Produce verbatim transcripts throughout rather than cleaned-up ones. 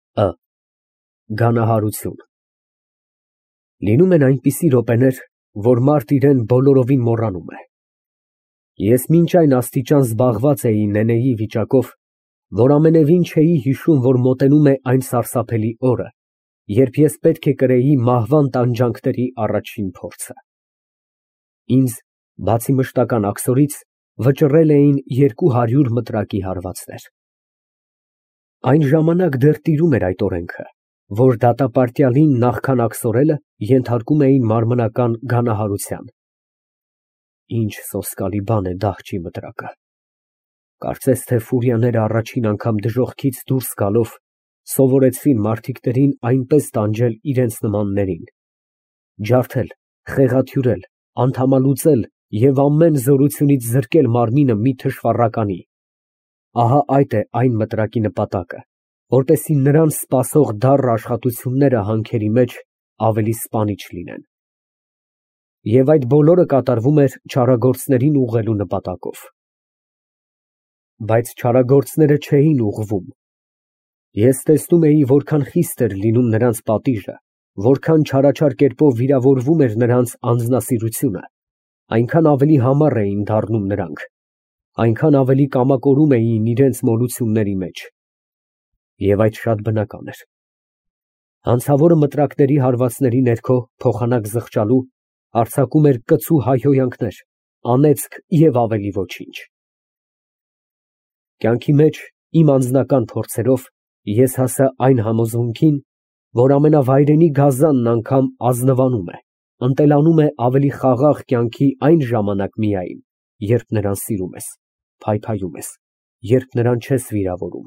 Ը Գանահարություն։ Լինում են այնպիսի րոպեներ, որ մարդ իրան բոլորովին մոռանում է։ Ես մինչ այն աստիճան զբաղված էի Նենեի վիճակով, որ ամենևին չէի հիշում, որ մոտենում է այն սարսափելի օրը, երբ ես պետք է կրեի մահվան տանջանքների առաջին փորձը։ Ինձ, բացի մշտական աքսորից, վճռել էին երկու հարյուր մտրակի հարվածներ։ Այն ժամանակ դեռ տիրում էր այդ օրենքը, որ դատապարտյալին նախքան աքսորելը ենթարկում էին մարմնական գանահարության։ Ինչ սոսկալի բան է դահճի մտրակը։ Կարծես թե ֆուրիաները առաջին անգամ դժոխքից դուրս գալով սովորեցրին մարդիկներին այնպես տանջել իրենց նմաններին, ջարդել, խեղաթյուրել, անդամալուծել և ամեն զորությունից զրկել մարմինը մի թշվառականի։ Ահա այդ է այն մտրակի նպատակը, որպեսզի նրան սպասող դառն աշխատությունները հանքերի մեջ ավելի սպանիչ լինեն։ Եվ այդ բոլորը կատարվում էր չարագործներին ուղղելու նպատակով։ Բայց չարագործները չէին ուղղվում։ Ես տեսնում էի, որքան խիստ էր լինում նրանց պատիժը, որքան չարաչար կերպով վիրավորվում էր նրանց անձնասիրությունը, այնքան ավելի համառ էին դառնում նրանք, այնքան ավելի կամակորում էին իրենց մոլությունների մեջ։ Եվ այդ շատ բնական էր։ Հանցավորը մտրակների հարվածների ներքո փոխանակ զղջալու արձակում էր կծու հայհոյանքներ, անեծք և ավելի ոչինչ։ Կյանքի մեջ իմ անձնական փորձերով ես հասա այն համոզունքին, որ ամենավայրենի գազանն անգամ ազնվանում է, ընտելանում է ավելի խաղաղ կյանքի այն ժամանակ միայն, երբ նրան սիրում ես, փայփայում ես, երբ նրան չես վիրավորում։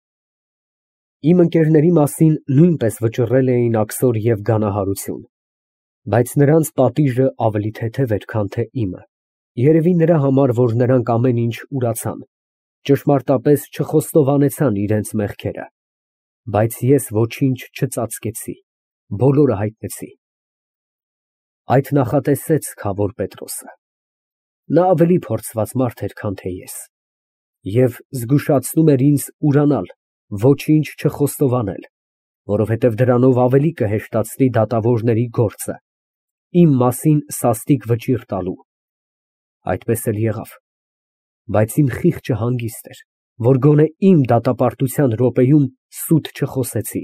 Իմ ընկերների մասին նույնպես վճռել էին աքսոր և գանահարություն, բայց նրանց պատիժը ավելի թեթև էր, քան թե իմը, երևի նրա համար, որ նրանք ամեն ինչ ուրացան, ճշմարտապես չխոստովանեցան իրենց մեղքերը, բայց ես ոչինչ չծածկեցի, բոլորը հայտնեցի։ Այդ նախատեսեց Քավոր Պետրոսը։ Նա ավելի փորձված մարդ էր, քան թե ես, և զգուշացնում էր ինձ ուրանալ, ոչինչ չխոստովանել, որովհետև դրանով ավելի կհեշտացնի դատավորների գործը, իմ մասին սաստիկ վճիռ տալու։ Այդպես էլ եղավ, բայց իմ խիղճը հանգիստ էր, որ գոնե իմ դատապարտության րոպեում սուտ չխոսեցի։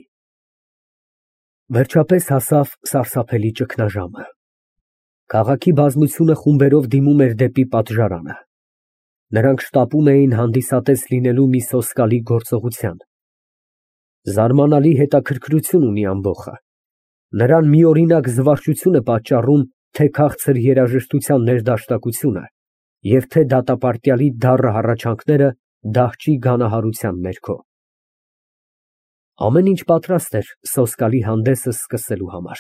Վերջապես հասավ սարսափելի ճգնաժամը։ Քաղաքի բազմությունը խումբերով դիմում էր դեպի պատժարանը։ Նրանք շտապում էին հանդիսատես լինելու մի սոսկալի գործողության։ Զարմանալի հետաքրքրություն ունի ամբոխը։ Նրան միօրինակ զվարճություն է պատճառում թե քաղցր երաժշտության ներդաշնակությունը և թե դատապարտյալի դառն հառաչանքները դահճի գանահարության ներքո։ Ամեն ինչ պատրաստ էր սոսկալի հանդեսը սկսելու համար։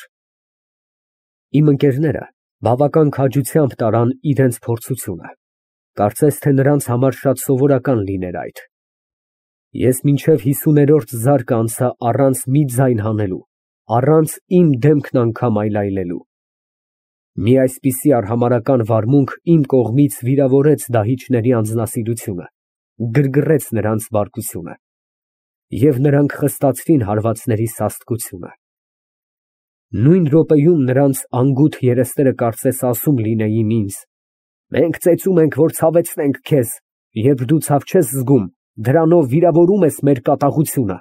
Իմ ընկերները բավական քաջությամբ տարան իրենց փորձությունը, կարծես թե նրանց համար շատ սովորական լիներ այդ։ Ես մինչև հիսուներորդ զարկը անցա առանց մի ձայն հանելու, առանց իմ դեմքն անգամ այլայլելու։ Մի այսպիսի արհամարհական վարմունք իմ կողմից վիրավորեց դահիճների անձնասիրությունը, գրգռեց նրանց բարկությունը, և նրանք խստացրին հարվածների սաստկությունը։ Նույն րոպեում նրանց անգութ երեսները կարծես ասում լինեին ինձ. «Մենք ծեծում ենք, որ ցավեցնենք քեզ, երբ դու ցավ չես զգում, դրանով վիրավորում ես մեր կատաղությունը»։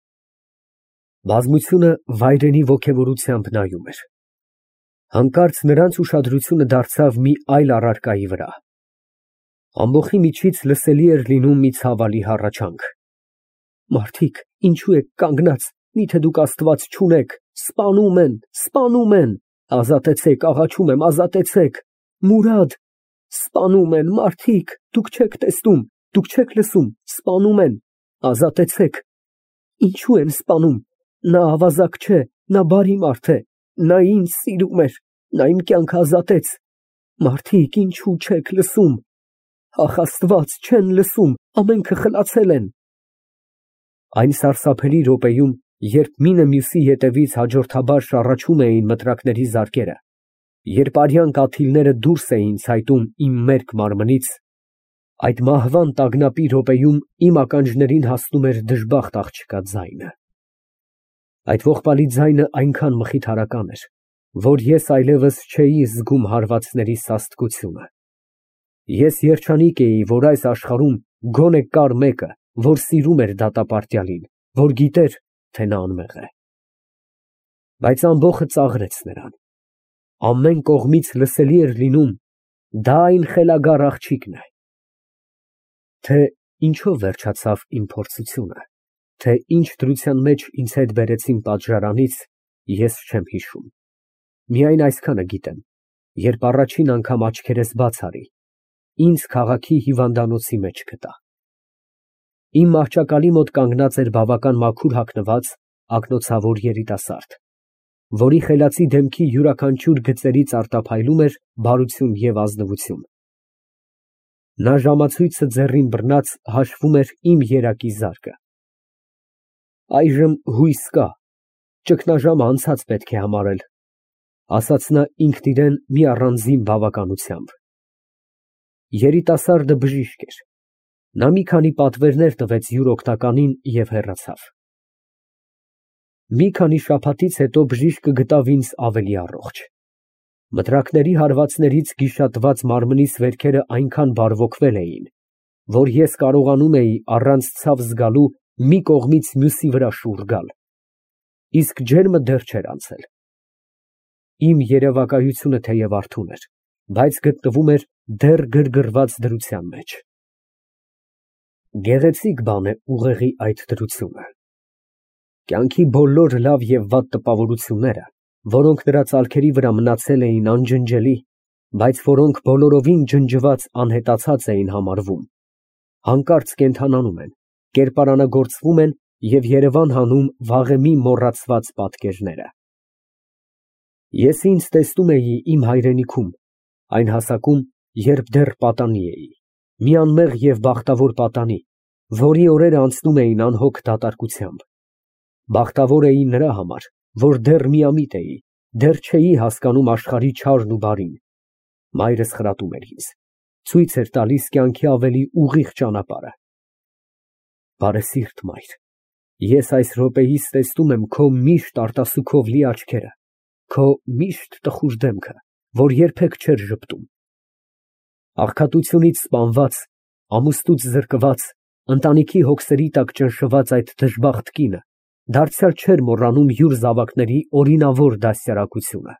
Բազմությունը վայրենի ոգևորությամբ նայում էր։ Հանկարծ նրանց ուշադրությունը դարձավ մի այլ առարկայի վրա։ Ամբոխի միջից լսելի էր լինում մի ցավալի հառաչանք. «Մարդիկ, ինչու եք կանգնած, միթե դուք Աստված չունեք, սպանում են, սպանում են, ազատեցեք, աղաչում եմ, ազատեցեք, Մուրադ, սպանում են, մարդիկ, դուք չեք տեսնում, դուք չեք լսում, սպանում են, ազատեցեք»։ Ինչու են սպանում, նա ավազակ չէ, նա բարի մարդ է, նա ինձ սիրում էր, նա իմ կյանքը ազատեց, մարդիկ, ինչու չեք լսում, ախ, Աստված, չեն լսում, ամենքը խլացել են։ Այն սարսափելի րոպեում, երբ մինը մյուսի ետևից հաջորդաբար շառաչում էին մտրակների զարկերը, երբ արյան կաթիլները դուրս էին ցայտում իմ մերկ մարմնից, այդ մահվան տագնապի րոպեում իմ ականջներին հասնում էր դժբախտ աղջկա ձայնը։ Այդ ողբալի ձայնը այնքան մխիթարական էր, որ ես այլևս չէի զգում հարվածների սաստկությունը։ Ես երջանիկ էի, որ այս աշխարհում գոնե կար մեկը, որ սիրում էր դատապարտյալին, որ գիտեր, թե նա անմեղ է։ Բայց ամբոխը ծաղրեց նրան։ Ամեն կողմից լսելի էր լինում. դա այն խելագար աղջիկն է։ Թե ինչով վերջացավ իմ փորձությունը, թե ինչ դրության մեջ ինձ հետ բերեցին պատժարանից, ես չեմ հիշում։ Միայն այսքանը գիտեմ. երբ առաջին անգամ աչքերս բաց արի, ինձ քաղաքի հիվանդանոցի մեջ գտա։ Իմ մահճակալի մոտ կանգնած էր բավական մաքուր հագնված, ակնոցավոր երիտասարդ, որի խելացի դեմքի յուրաքանչյուր գծերից արտափայլում էր բարություն և ազնվություն։ Նա ժամացույցը ձեռին բռնած հաշվում էր իմ երակի զարկը։ Այժմ հույս կա, ճգնաժամը անցած պետք է համարել, ասաց նա ինքն իրան մի առանձին բավականությամբ։ Երիտասարդը բժիշկ էր։ Նա մի քանի պատվերներ տվեց յուր օգնականին և հեռացավ։ Մի քանի շաբաթից հետո բժիշկը գտավ ինձ ավելի առողջ։ Մտրակների հարվածներից գիշատված մարմնիս վերքերը այնքան բարվոքվել էին, որ ես կարողանում էի առանց ցավ զգալու մի կողմից մյուսի վրա շուռ գալ, իսկ ջերմը դեռ չէր անցել։ Իմ երևակայությունը թեև արթուն էր, բայց գտնվում էր դեռ գրգռված դրության մեջ։ Գեղեցիկ բան է ուղեղի այդ դրությունը։ Կյանքի բոլոր լավ և վատ տպավորությունները, որոնք նրա ծալքերի վրա մնացել էին անջնջելի, բայց որոնք բոլորովին ջնջված անհետացած էին համարվում, հանկարծ կենդանանում են, կերպարանագործվում են և երևան հանում վաղեմի մոռացված պատկերները։ Ես ինձ տեսնում էի իմ հայրենիքում, այն հասակում, երբ դեռ պատանի էի, մի անմեղ և բախտավոր պատանի, որի օրերը անցնում էին անհոգ դատարկությամբ։ Բախտավոր էի նրա համար, որ դեռ միամիտ էի, դեռ չէի հասկանում աշխարհի չարն ու բարին։ Մայրս խրատում էր ինձ, ցույց էր տալիս կյանքի ավելի ուղիղ ճանապարհը։ Բարեսիրտ մայր, ես այս րոպեիս տեսնում եմ քո միշտ արտասուքով լի աչքերը, քո միշտ տխուր դեմքը, որ երբեք չէր ժպտում։ Աղքատությունից սպանված, ամուսնուց զրկված, ընտանիքի հոգսերի տակ ճնշված այդ դժբախտ կինը դարձյալ չէր մոռանում յուր զավակների օրինավոր դաստիարակությունը։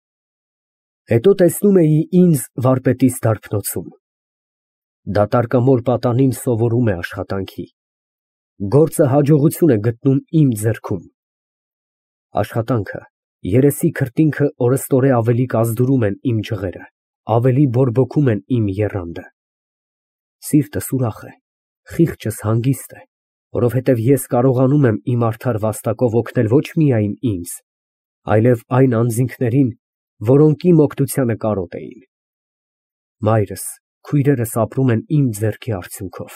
Հետո տեսնում էի ինձ վարպետիս դարբնոցում։ Դատարկամոր պատանին սովորում է աշխատանքի։ Գործը հաջողություն է գտնում իմ ձեռքում։ Աշխատանքը, երեսի քրտինքը օրըստօրե ավելի կազդուրում են իմ ջղերը, ավելի բորբոքում են իմ եռանդը։ Սիրտս ուրախ է, խիղճս հանգիստ է, որովհետև ես կարողանում եմ իմ արդար վաստակով օգնել ոչ միայն ինձ, այլև այն անձինքներին, որոնք իմ օգնությանը կարոտ էին։ Մայրս, քույրերս ապրում են իմ ձեռքի արդյունքով։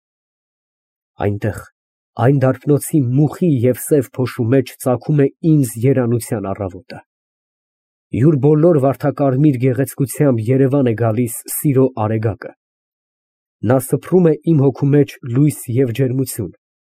Այնտեղ, այն դարբնոցի մուխի և սև փոշու մեջ ծագում է ինձ երանության առավոտը։ Յուր բոլոր վարդակարմիր գեղեցկությամբ երևան է գալիս սիրո արեգակը։ Նա սփռում է իմ հոգու մեջ լույս և ջերմություն։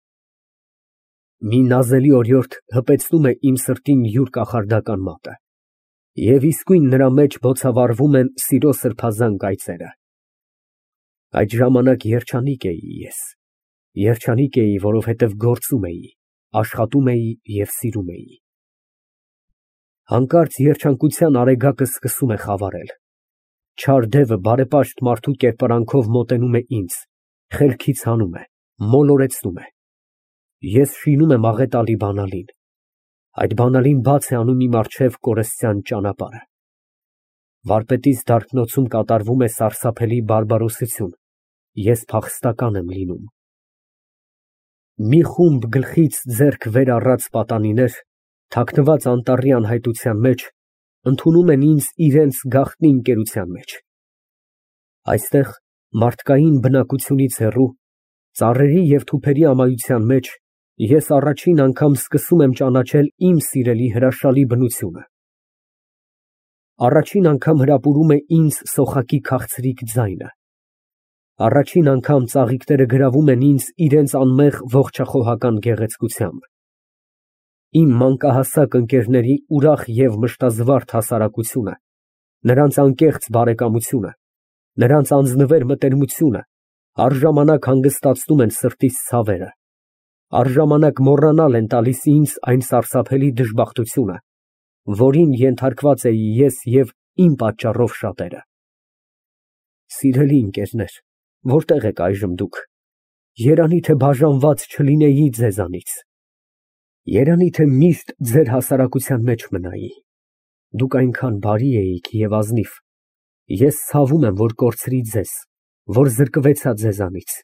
Մի նազելի օրիորդ հպեցնում է իմ սրտին յուր կախարդական մատը, և իսկույն նրա մեջ բոցավառվում են սիրո սրբազան կայծերը։ Այդ ժամանակ երջանիկ էի ես, երջանիկ էի, որովհետև գործում էի, աշխատում էի և սիրում էի։ Հանկարծ երջանկության արեգակը սկսում է խավարել։ Չար դևը բարեպաշտ մարդու կերպարանքով մոտենում է ինձ, խելքից հանում է, մոլորեցնում է։ Ես շինում եմ աղետալի բանալին։ Այդ բանալին բաց է անում իմ առջև կորստյան ճանապարհը։ Վարպետիս դարբնոցում կատարվում է սարսափելի բարբարոսություն, ես փախստական եմ լինում։ Մի խումբ գլխից ձեռք վեր առած պատանիներ, թաքնված անտառի անհայտության մեջ, ընդունում են ինձ իրենց գաղտնի ընկերության մեջ։ Այստեղ, մարդկային բնակությունից հեռու, ծառերի և թուփերի ամայության մեջ, ես առաջին անգամ սկսում եմ ճանաչել իմ սիրելի հրաշալի բնությունը։ Առաջին անգամ հրապուրում է ինձ սոխակի քաղցրիկ ձայնը։ Առաջին անգամ ծաղիկները գրավում են ինձ իրենց անմեղ ողջախոհական գեղեցկությամբ։ իմ մանկահասակ ընկերների ուրախ և մշտազվարթ հասարակությունը, նրանց անկեղծ բարեկամությունը, նրանց անձնվեր մտերմությունը առժամանակ հանգստացնում են սրտիս ցավերը, առժամանակ մոռանալ են տալիս ինձ այն սարսափելի դժբախտությունը, որին ենթարկված էի ես և իմ պատճառով շատերը։ Սիրելի ընկերներ, որտե՞ղ եք այժմ դուք, երանի թե բաժանված չլինեի ձեզանից, երանի թե միշտ ձեր հասարակության մեջ մնայի, դուք այնքան բարի էիք և ազնիվ, ես ցավում եմ, որ կորցրի ձեզ, որ զրկվեցա ձեզանից։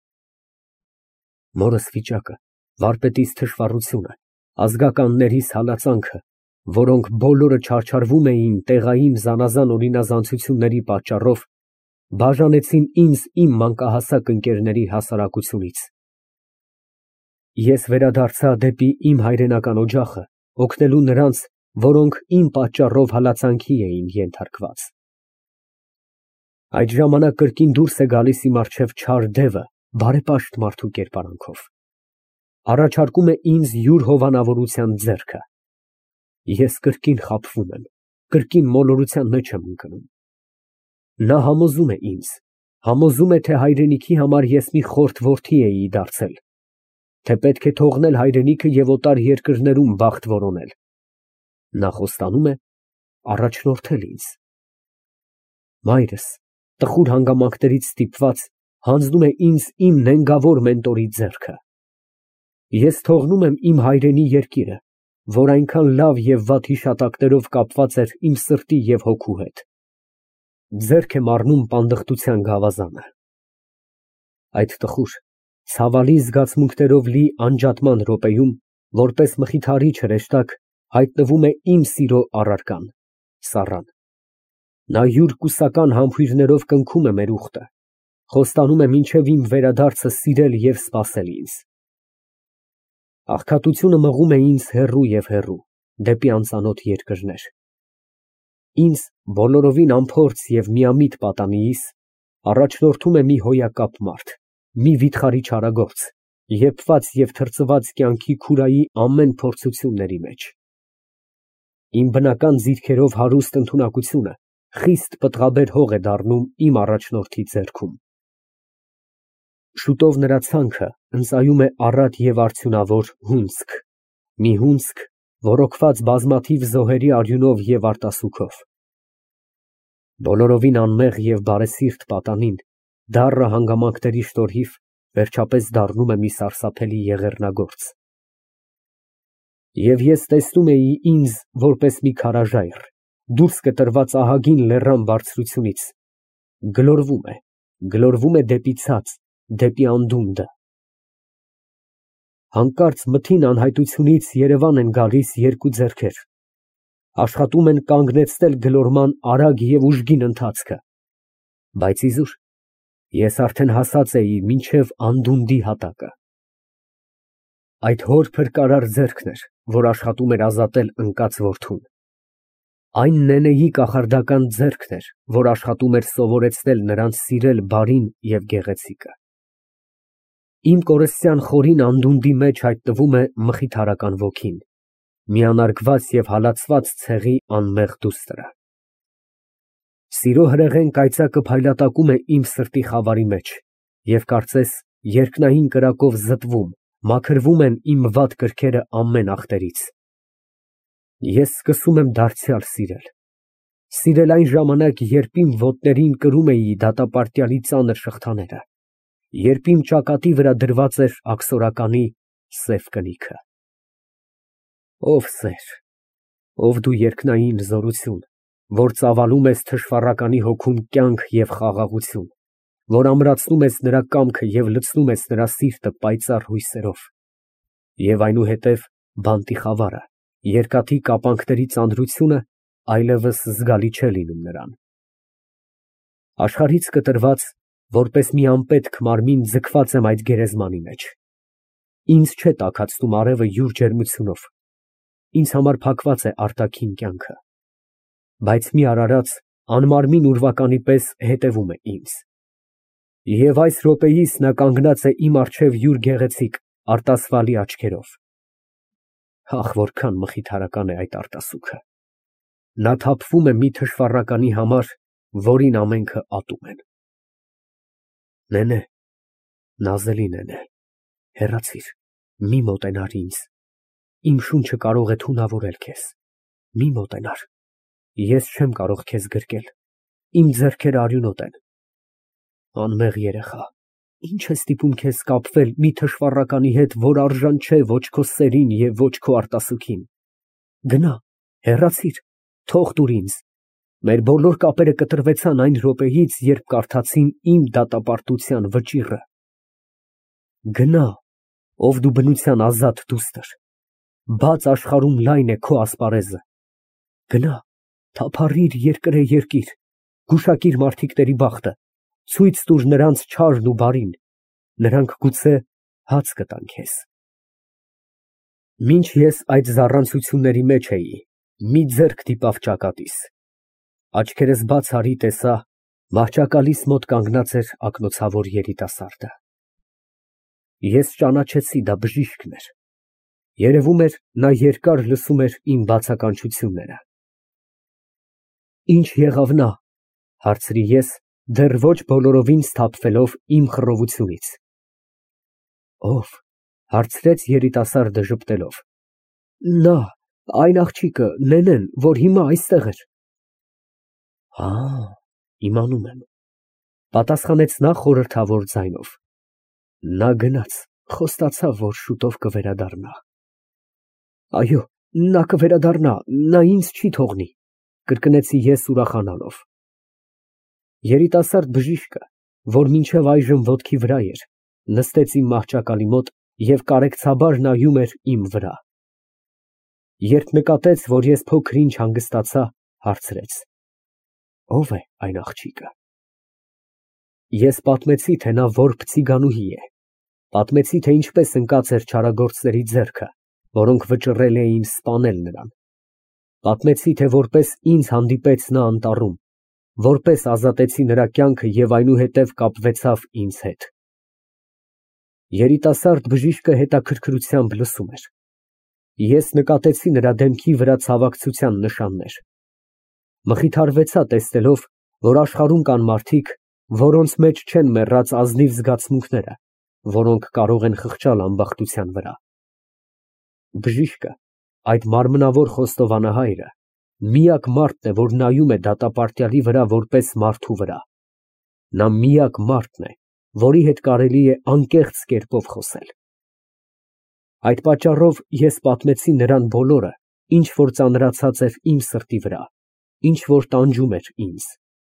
Մորս վիճակը, վարպետիս թշվառությունը, ազգականներիս հալածանքը, որոնք բոլորը չարչարվում էին տեղային զանազան օրինազանցությունների պատճառով, բաժանեցին ինձ իմ մանկահասակ ընկերների հասարակությունից։ Ես վերադարձա դեպի իմ հայրենական օջախը, օգնելու նրանց, որոնք իմ պատճառով հալածանքի էին ենթարկված։ Այդ ժամանակ կրկին դուրս է գալիս իմ առջև չար դևը բարեպաշտ մարդու կերպարանքով, առաջարկում է ինձ յուր հովանավորության ձեռքը։ Ես կրկին խաբվում եմ, կրկին մոլորության մեջ եմ ընկնում։ Նա համոզում է ինձ, համոզում է, թե հայրենիքի համար ես մի խորթ որդի էի դարձել, թե պետք է թողնել հայրենիքը և օտար երկրներում բախտ որոնել։ Նա խոստանում է առաջնորդել ինձ։ Մայրս, տխուր հանգամանքներից ստիպված, հանձնում է ինձ իմ նենգավոր մենտորի ձեռքը։ Ես թողնում եմ իմ հայրենի երկիրը, որ այնքան լավ և վատ հիշատակներով կապված էր իմ սրտի և հոգու հետ, ձեռք եմ առնում պանդխտության գավազանը։ Այդ տխուր, ցավալի զգացմունքներով լի անջատման րոպեում, որպես մխիթարիչ հրեշտակ, հայտնվում է իմ սիրո առարկան՝ Սառան։ Նա յուր կուսական համբույրներով կնքում է մեր ուխտը, խոստանում է մինչև իմ վերադարձը սիրել և սպասել ինձ։ Աղքատությունը մղում է ինձ հեռու և հեռու, դեպի անծանոթ երկրներ։ Ինձ բոլորովին անփորձ և միամիտ պատանիիս առաջնորդում է մի հոյակապ մարդ, մի վիթխարի չարագործ, եփված և թրծված կյանքի քուրայի ամեն փորձությունների մեջ։ Իմ բնական ձիթքերով հարուստ ընդունակությունը խիստ պտղաբեր հող է դառնում իմ առաջնորդի ձեռքում։ Շուտով նրա ցանքը ընծայում է առատ և արդյունավոր հունձք, մի հունձք, ոռոգված բազմաթիվ զոհերի արյունով և արտասուքով։ Բոլորովին անմեղ և բարեսիրտ պատանին, դառը հանգամանքների շնորհիվ, վերջապես դառնում է մի սարսափելի եղեռնագործ։ Եվ ես տեսնում էի ինձ որպես մի քարաժայռ, դուրս կտրված ահագին լեռան բարձրությունից, գլորվում է, գլորվում է դեպի ցած, դեպի անդունդը։ Հանկարծ մթին անհայտությունից երևան են գալիս երկու ձեռքեր, աշխատում են կանգնեցնել գլորման արագ և ուժգին ընթացքը, բայց իզուր, ես արդեն հասած էի մինչև անդունդի հատակը։ Այդ հոր փրկարար ձեռքն էր, որ աշխատում էր ազատել ընկած որդուն։ Այն նենեի կախարդական ձեռքն էր, որ աշխատում էր սովորեցնել նրանց սիրել բարին և գեղեցիկը։ Իմ կորստյան խորին անդունդի մեջ հայտնվում է մխիթարական ոգին, միանարգված և հալածված ցեղի անմեղ դուստրը։ Սիրո հրեղեն կայծակը փայլատակում է իմ սրտի խավարի մեջ և կարծես երկնային կրակով զտվում, մաքրվում են իմ վատ կրքերը ամեն ախտերից։ Ես սկսում եմ դարձյալ սիրել, սիրել այն ժամանակ, երբ իմ ոտներին կրում էի դատապարտյալի ծանր շղթաները, երբ իմ ճակատի վրա դրված էր աքսորականի սև կնիքը։ Ով սեր, ով դու երկնային զորություն, որ ծավալում ես թշվառականի հոգում կյանք և խաղաղություն, որ ամրացնում ես նրա կամքը և լցնում ես նրա սիրտը պայծառ հույսերով, և այնուհետև բանտի խավարը, երկաթի կապանքների ծանրությունը այլևս զգալի չէ լինում նրան։ Աշխարհից կտրված, որպես մի անպետք մարմին ձգված եմ այդ գերեզմանի մեջ։ Ինձ չէ տաքացնում արևը յուր ջերմությունով, ինձ համար փակված է արտաքին կյանքը, բայց մի արարած, անմարմին ուրվականի պես հետևում է ինձ։ Եվ այս րոպեիս նա կանգնած է իմ առջև յուր գեղեցիկ, արտասվալի աչքերով։ Ախ, որքան մխիթարական է այդ արտասուքը։ Նա թափվում է մի թշվառականի համար, որին ամենքը ատում են։ Նենե, նազելի նենե, հեռացիր, մի մոտենար ինձ, իմ շունչը կարող է թունավորել քեզ, մի մոտենար, ես չեմ կարող քեզ գրկել, իմ ձեռքերը արյունոտ են։ Անմեղ երեխա, ինչ է ստիպում քեզ կապվել մի թշվառականի հետ, որ արժան չէ ոչ քո սերին և ոչ քո արտասուքին։ Գնա, հեռացիր, թող տուր ինձ։ Մեր բոլոր կապերը կտրվեցան այն րոպեից, երբ կարդացին իմ դատապարտության վճիռը։ Գնա, ով դու բնության ազատ դուստր, բաց աշխարհում լայն է քո ասպարեզը։ Գնա, թափառիր երկրե երկիր, գուշակիր մարդիկների բախտը, ցույց տուր նրանց չարն ու բարին, նրանք գուցե հաց կտան քեզ։ Մինչ ես այդ զառանցությունների մեջ էի, մի ձեռք դիպավ ճակատիս, աչքերս բաց արի, տեսա մահճակալիս մոտ կանգնած էր ակնոցավոր երիտասարդը։ Ես ճանաչեցի, դա բժիշկն էր։ Երևում էր, նա երկար լսում էր իմ բացականչությունները։ Ինչ եղավ նա, հարցրի ես, դեռ ոչ բոլորովին սթափվելով իմ խռովությունից։ Ո՞վ, հարցրեց երիտասարդը ժպտելով։ Նա, այն աղջիկը, Նենեն, որ հիմա այստեղ էր։ Հա, իմանում եմ, պատասխանեց նա խորհրդավոր ձայնով։ Նա գնաց, խոստացավ, որ շուտով կվերադառնա։ Այո, նա կվերադառնա, նա ինձ չի թողնի, կրկնեցի ես ուրախանալով։ Երիտասարդ բժիշկը, որ մինչև այժմ ոտքի վրա էր, նստեց իմ մահճակալի մոտ և կարեկցաբար նայում էր իմ վրա։ Երբ նկատեց, որ ես փոքր-ինչ հանգստացա, հարցրեց. Ո՞վ է այն աղջիկը։ Ես պատմեցի, թե նա որբ ցիգանուհի է, պատմեցի, թե ինչպես ընկած էր չարագործների ձեռքը, որոնք վճռել էին սպանել նրան, պատմեցի, թե որպես ինձ հանդիպեց նա անտառում, որպես ազատեցի նրա կյանքը և այնուհետև կապվեցավ ինձ հետ։ Երիտասարդ բժիշկը հետաքրքրությամբ լսում էր։ Ես նկատեցի նրա դեմքի վրա ցավակցության նշաններ։ Մխիթարվեցա տեսնելով, որ աշխարհում կան մարդիկ, որոնց մեջ չեն մեռած ազնիվ զգացմունքները, որոնք կարող են խղճալ ամբախտության վրա։ Բժիշկը, այդ մարմնավոր խոստովանահայրը, միակ մարդն է, որ նայում է դատապարտյալի վրա որպես մարդու վրա։ Նա միակ մարդն է, որի հետ կարելի է անկեղծ կերպով խոսել։ Այդ պատճառով ես պատմեցի նրան բոլորը, ինչ որ ծանրացած էր իմ սրտի վրա, ինչ որ տանջում էր ինձ։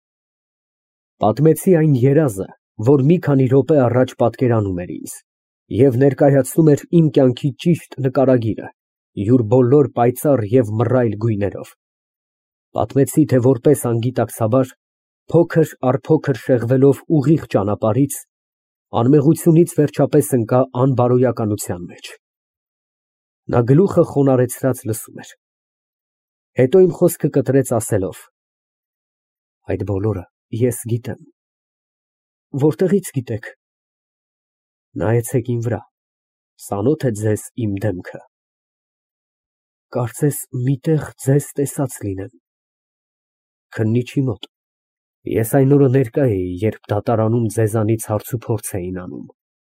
Պատմեցի այն երազը, որ մի քանի րոպե առաջ պատկերանում էր ինձ, և ներկայացնում էր իմ կյանքի ճիշտ նկարագիրը, յուր բոլոր պայծառ և մռայլ գույներով։ Պատմեցի, թե որպես անգիտակցաբար, փոքր առ փոքր շեղվելով ուղիղ ճանապարհից, անմեղությունից վերջապես ընկա անբարոյականության մեջ։ Նա գլուխը խոնարհեցրած լսում էր։ Հետո իմ խոսքը կտրեց ասելով. Այդ բոլորը ես գիտեմ։ Որտեղի՞ց գիտեք։ Նայեցեք իմ վրա, սանո՞թ է ձեզ իմ դեմքը։ Կարծես մի տեղ ձեզ տեսած լինեմ։ Քննիչի մոտ։ Ես այն օրը ներկա էի, երբ դատարանում ձեզանից հարցուփորձ էին անում։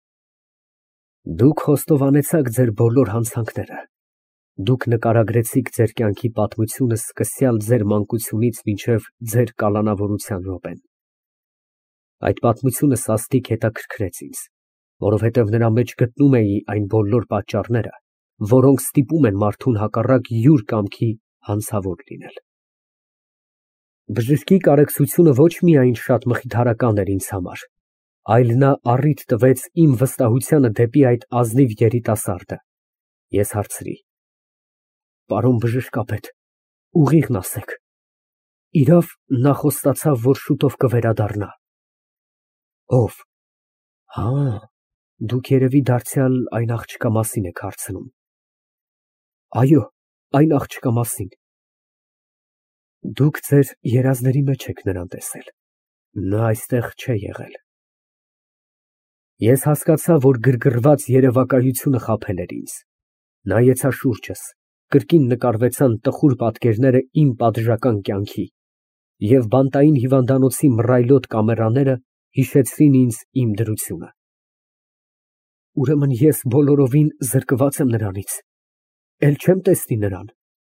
Դուք խոստովանեցաք ձեր բոլոր հանցանքները։ Դուք նկարագրեցիք ձեր կյանքի պատմությունը սկսյալ ձեր մանկությունից մինչև ձեր կալանավորության րոպեն։ Այդ պատմությունը սաստիկ հետաքրքրեց ինձ, որովհետև նրա մեջ գտնում էի այն բոլոր պատճառները, որոնք ստիպում են մարդուն հակառակ յուր կամքի հանցավոր լինել։ Բժշկի կարեկցությունը ոչ միայն շատ մխիթարական էր ինձ համար, այլ նա առիթ տվեց իմ վստահությանը դեպի այդ ազնիվ երիտասարդը։ Ես հարցրի. Պարոն բժշկապետ, ուղիղն ասեք։ Իրավ նա խոստացավ, որ շուտով կվերադառնա։ Ո՞վ։ Հա, դուք երևի դարձյալ այն աղջկա մասին եք հարցնում։ Այո, այն աղջկա մասին։ Դուք ձեր երազների մեջ եք նրան տեսել։ Նա այստեղ չէ եղել։ Ես հասկացա, որ գրգռված երևակայությունը խաբել էր ինձ։ Նայեցա շուրջս, կրկին նկարվեցան տխուր պատկերները իմ պատժական կյանքի, և բանտային հիվանդանոցի մռայլոտ կամերաները հիշեցրին ինձ իմ դրությունը։ Ուրեմն ես բոլորովին զրկված եմ նրանից, էլ չեմ տեսնի նրան։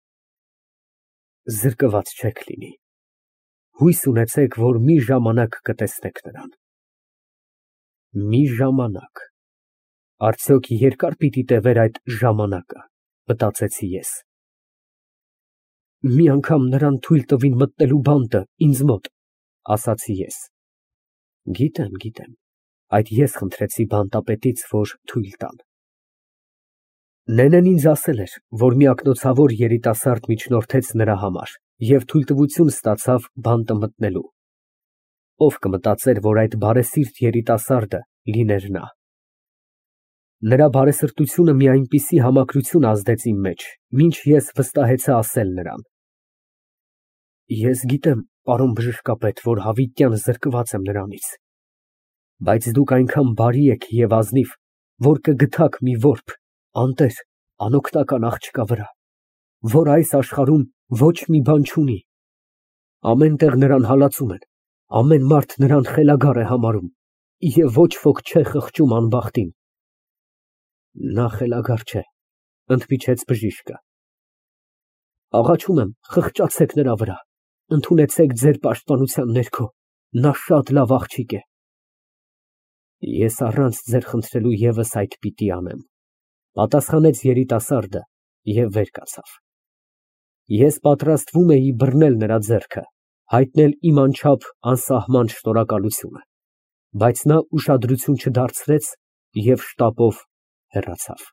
Զրկված չեք լինի, հույս ունեցեք, որ մի ժամանակ կտեսնեք նրան։ Մի ժամանակ, արդյոք երկա՞ր պիտի տևեր այդ ժամանակը, մտածեցի ես։ Մի անգամ նրան թույլ տվին մտնելու բանտը ինձ մոտ, ասացի ես։ Գիտեմ, գիտեմ, այդ ես խնդրեցի բանտապետից, որ թույլ տան։ Նենեն ինձ ասել էր, որ մի ակնոցավոր երիտասարդ միջնորդեց նրա համար և թույլտվություն ստացավ բանտը մտնելու։ Ով կմտածեր, որ այդ բարեսիրտ երիտասարդը լիներ նա։ Նրա բարեսրտությունը մի այնպիսի համակրություն ազդեց իմ մեջ, մինչ ես վստահեցա ասել նրան. Ես գիտեմ, պարոն բժշկապետ, որ հավիտյան զրկված եմ նրանից, բայց դուք այնքան բարի եք և ազնիվ, որ կգթաք մի որբ, անտեր, անօգնական աղջկա վրա, որ այս աշխարհում ոչ մի բան չունի։ Ամեն տեղ նրան հալածում են, ամեն մարդ նրան խելագար է համարում, և ոչ ոք չէ խղճում անբախտին։ Նա խելագար չէ, ընդմիջեց բժիշկը։ Աղաչում եմ, խղճացեք նրա վրա, ընդունեցեք ձեր պաշտպանության ներքո, նա շատ լավ աղջիկ է։ Ես առանց ձեր խնդրելու ևս այդ պիտի անեմ, պատասխանեց երիտասարդը և վեր կացավ։ Ես պատրաստվում էի բռնել նրա ձեռքը, հայտնել իմ անչափ անսահման շնորհակալությունը, բայց նա ուշադրություն չդարձրեց և շտապով հեռացավ։